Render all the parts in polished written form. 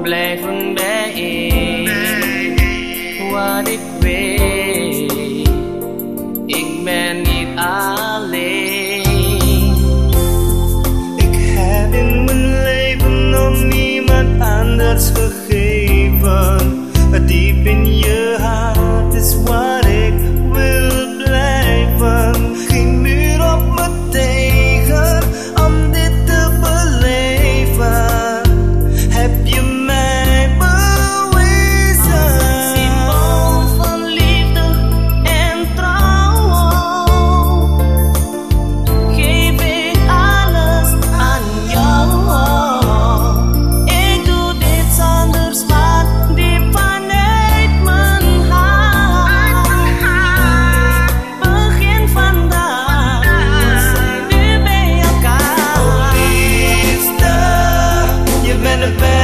blijven bijeen. Wat ik weet, ik ben niet alleen. Ik heb in mijn leven nog niemand anders gegeven. Diep in je hart is waar ik wil blijven. Geen muur op me tegen om dit te beleven. Heb je mij bewezen? Symbool van liefde en trouw, geef ik alles aan jou. Ik doe dit zonder smaak, diep vanuit mijn hart. Begin vandaag, we zijn nu bij elkaar. Oh liefste, je bent de beste.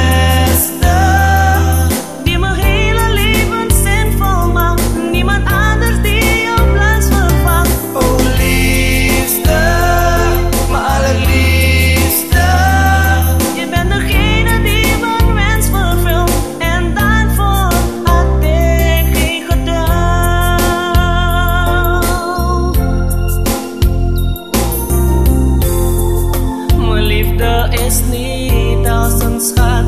Die mijn hele leven zinvol maakt. Niemand anders die jouw plaats vervangt. Oh liefste, mijn allerliefste. Je bent degene die mijn wens vervult. En daarvoor had ik geen geduld. Mijn liefde is niet als een schaduw.